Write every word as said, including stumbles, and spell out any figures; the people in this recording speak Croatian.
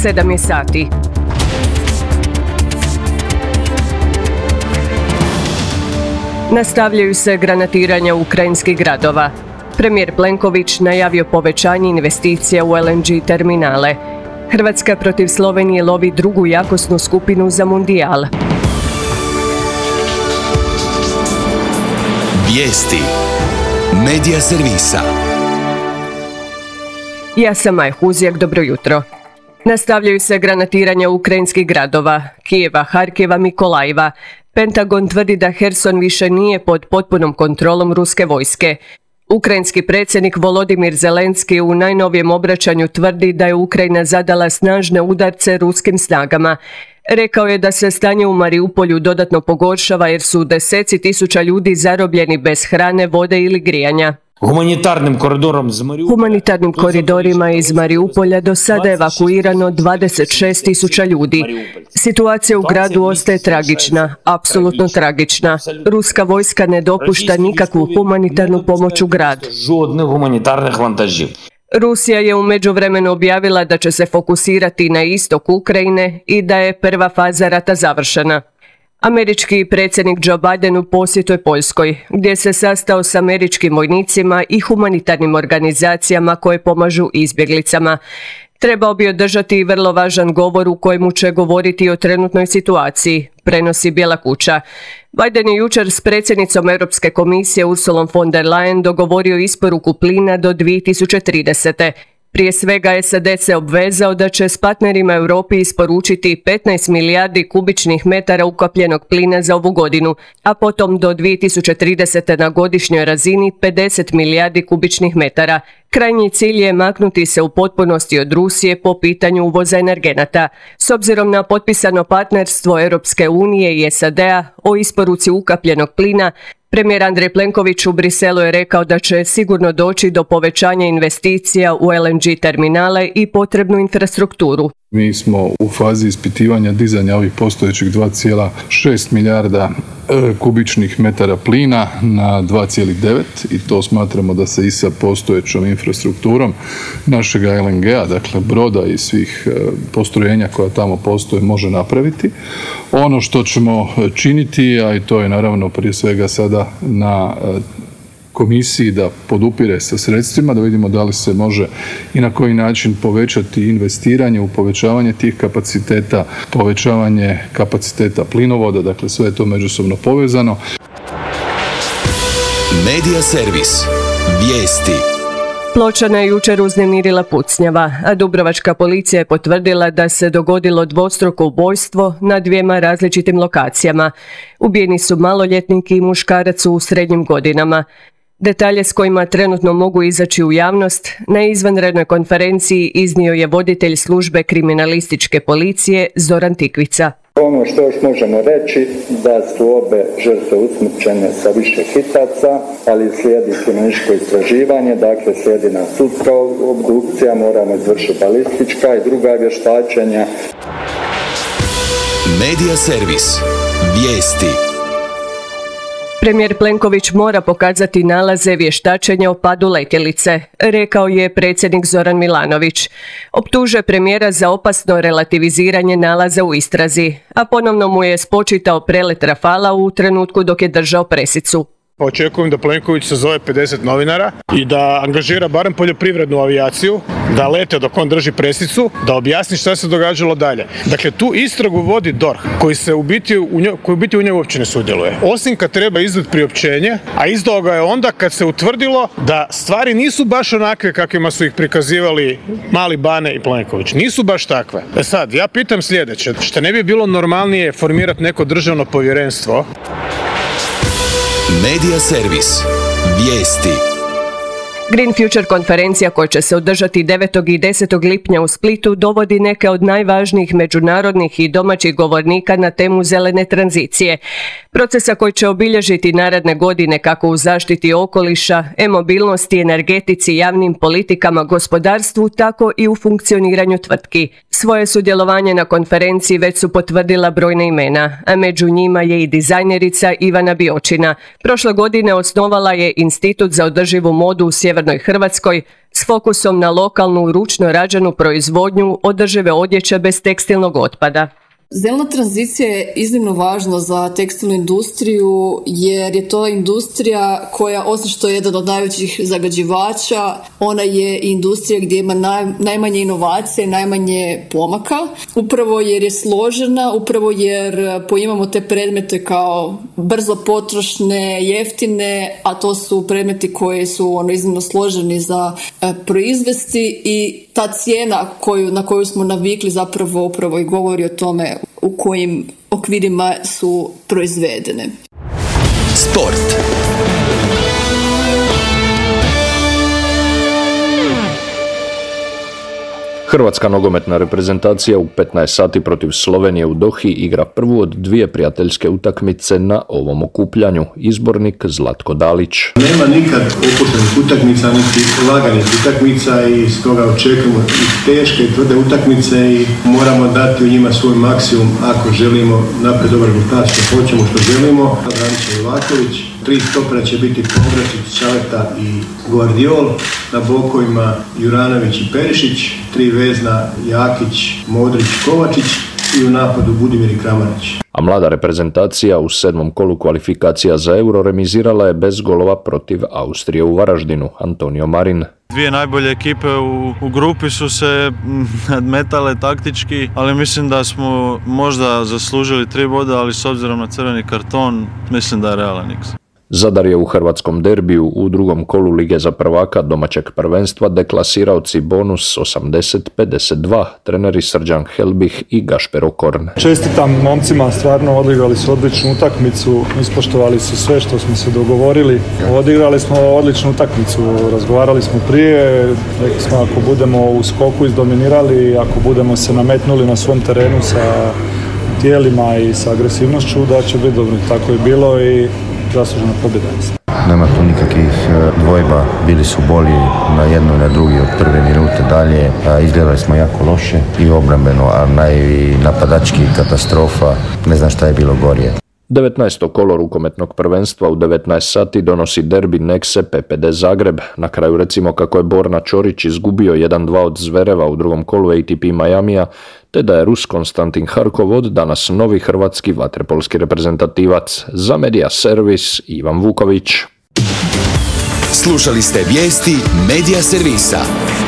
sedam je sati. Nastavljaju se granatiranja ukrajinskih gradova. Premijer Plenković najavio povećanje investicija u el en ge terminale. Hrvatska protiv Slovenije lovi drugu jakosnu skupinu za mundijal. Vijesti Medija servisa. Ja sam Maj Huzjak, dobro jutro. Nastavljaju se granatiranja ukrajinskih gradova, Kijeva, Harkova, Mikolajeva. Pentagon tvrdi da Herson više nije pod potpunom kontrolom ruske vojske. Ukrajinski predsjednik Volodimir Zelenski u najnovijem obraćanju tvrdi da je Ukrajina zadala snažne udarce ruskim snagama. Rekao je da se stanje u Mariupolju dodatno pogoršava jer su deseci tisuća ljudi zarobljeni bez hrane, vode ili grijanja. Humanitarnim koridorom iz Mariupola. Humanitarnim koridorima iz Mariupolja do sada je evakuirano dvadeset šest tisuća ljudi. Situacija u gradu ostaje tragična, apsolutno tragična. Ruska vojska ne dopušta nikakvu humanitarnu pomoć u grad. Rusija je u međuvremenu objavila da će se fokusirati na istok Ukrajine i da je prva faza rata završena. Američki predsjednik Joe Biden u posjetu je Poljskoj, gdje se sastao s američkim vojnicima i humanitarnim organizacijama koje pomažu izbjeglicama. Trebao bi održati vrlo važan govor u kojemu će govoriti o trenutnoj situaciji, prenosi Bijela kuća. Biden je jučer s predsjednicom Europske komisije Ursulom von der Leyen dogovorio isporuku plina do dvije tisuće tridesete. Prije svega es a de se obvezao da će s partnerima Europi isporučiti petnaest milijardi kubičnih metara ukapljenog plina za ovu godinu, a potom do dvije tisuće tridesete na godišnjoj razini pedeset milijardi kubičnih metara. Krajnji cilj je maknuti se u potpunosti od Rusije po pitanju uvoza energenata. S obzirom na potpisano partnerstvo Europske unije i es a de-a o isporuci ukapljenog plina, premijer Andrej Plenković u Briselu je rekao da će sigurno doći do povećanja investicija u el en ge terminale i potrebnu infrastrukturu. Mi smo u fazi ispitivanja dizanja ovih postojećih dva zarez šest milijarda e, kubičnih metara plina na dva zarez devet i to smatramo da se i sa postojećom infrastrukturom našega el en ge-a, dakle broda i svih e, postrojenja koja tamo postoje, može napraviti. Ono što ćemo činiti, a i to je naravno prije svega sada na e, komisiji da podupire sa sredstvima, da vidimo da li se može i na koji način povećati investiranje u povećavanje tih kapaciteta, povećavanje kapaciteta plinovoda, dakle sve je to međusobno povezano. Medija servis. Vijesti. Pločana je jučer uznemirila pucnjava, a dubrovačka policija je potvrdila da se dogodilo dvostruko ubojstvo na dvijema različitim lokacijama. Ubijeni su maloljetnik i muškarac u srednjim godinama. Detalje s kojima trenutno mogu izaći u javnost na izvanrednoj konferenciji iznio je voditelj službe kriminalističke policije Zoran Tikvica. Ono što još možemo reći da su obe žrtve usmrćene sa više hitaca, ali slijedi kriminalističko istraživanje, dakle slijedi na sudska obdukcija, moramo izvršiti balistička i druga vještačenja. Medija servis. Vijesti. Premijer Plenković mora pokazati nalaze vještačenja o padu letjelice, rekao je predsjednik Zoran Milanović. Optuže premijera za opasno relativiziranje nalaza u istrazi, a ponovno mu je spočitao prelet Rafala u trenutku dok je držao presicu. Očekujem da Plenković sazove pedeset novinara i da angažira barem poljoprivrednu avijaciju, da lete dok on drži presicu, da objasni šta se događalo dalje. Dakle, tu istragu vodi D O R H, koji se u biti u njoj, koji u biti u njoj uopće ne sudjeluje. Osim kad treba izdati priopćenje, a izdao ga je onda kad se utvrdilo da stvari nisu baš onakve kakvima su ih prikazivali Mali Bane i Plenković. Nisu baš takve. E sad, ja pitam sljedeće, šta ne bi bilo normalnije formirati neko državno povjerenstvo? Medija servis. Vijesti. Green Future konferencija koja će se održati devetog i desetog lipnja u Splitu dovodi neke od najvažnijih međunarodnih i domaćih govornika na temu zelene tranzicije. Procesa koji će obilježiti naredne godine kako u zaštiti okoliša, e-mobilnosti, energetici, javnim politikama, gospodarstvu, tako i u funkcioniranju tvrtki. Svoje sudjelovanje na konferenciji već su potvrdila brojna imena, a među njima je i dizajnerica Ivana Biočina. Prošle godine osnovala je Institut za održivu modu u Sjevernoj sjevernoj Hrvatskoj s fokusom na lokalnu ručno rađenu proizvodnju održive odjeće bez tekstilnog otpada. Zelena tranzicija je iznimno važna za tekstilnu industriju jer je to industrija koja, osim što je jedan od najvećih zagađivača, ona je industrija gdje ima naj, najmanje inovacije, najmanje pomaka. Upravo jer je složena, upravo jer poimamo te predmete kao brzo potrošne, jeftine, a to su predmeti koji su ono iznimno složeni za e, proizvesti i ta cijena koju, na koju smo navikli zapravo upravo i govori o tome u kojim okvirima su proizvedene. Sport. Hrvatska nogometna reprezentacija u petnaest sati protiv Slovenije u Dohi igra prvu od dvije prijateljske utakmice na ovom okupljanju. Izbornik Zlatko Dalić. Nema nikad opuštenih utakmica, niti laganih utakmica i stoga očekujemo i teške i tvrde utakmice i moramo dati u njima svoj maksimum ako želimo napred dobar rezultat, što hoćemo, što želimo. Branić Ivaković, tri stopera će biti Povračić, Čaleta i Guardiol, na bokovima Juranović i Perišić, tri vezna Jakić, Modrić, Kovačić i u napadu Budimir i Kramarić. A mlada reprezentacija u sedmom kolu kvalifikacija za Euro remizirala je bez golova protiv Austrije u Varaždinu. Antonio Marin. Dvije najbolje ekipe u, u grupi su se nadmetale taktički, ali mislim da smo možda zaslužili tri boda, ali s obzirom na crveni karton mislim da je realan iks. Zadar je u hrvatskom derbiju u drugom kolu Lige za prvaka domaćeg prvenstva deklasirao Cibonus osamdeset pedeset dva, treneri Srđan Helbih i Gašper Okorn. Čestitam momcima, stvarno odigrali su odličnu utakmicu, ispoštovali su sve što smo se dogovorili. Odigrali smo odličnu utakmicu, razgovarali smo prije, rekli smo ako budemo u skoku izdominirali, ako budemo se nametnuli na svom terenu sa tijelima i sa agresivnošću, da će biti dobro. Tako je bilo i zaslužena pobjeda. Nema tu nikakvih dvojba, bili su bolji na jednu i na drugi od prve minute dalje. Izgledali smo jako loše i obrambeno, a najnapadački katastrofa, ne znam šta je bilo gorije. devetnaesto kolo rukometnog prvenstva u devetnaest sati donosi derbi Nexe P P D Zagreb. Na kraju recimo kako je Borna Ćorić izgubio jedan dva od Zvereva u drugom kolu A T P Miamija, te da je Rus Konstantin Harkov od danas novi hrvatski vaterpolski reprezentativac. Za Media Servis Ivan Vuković. Slušali ste vijesti Media Servisa.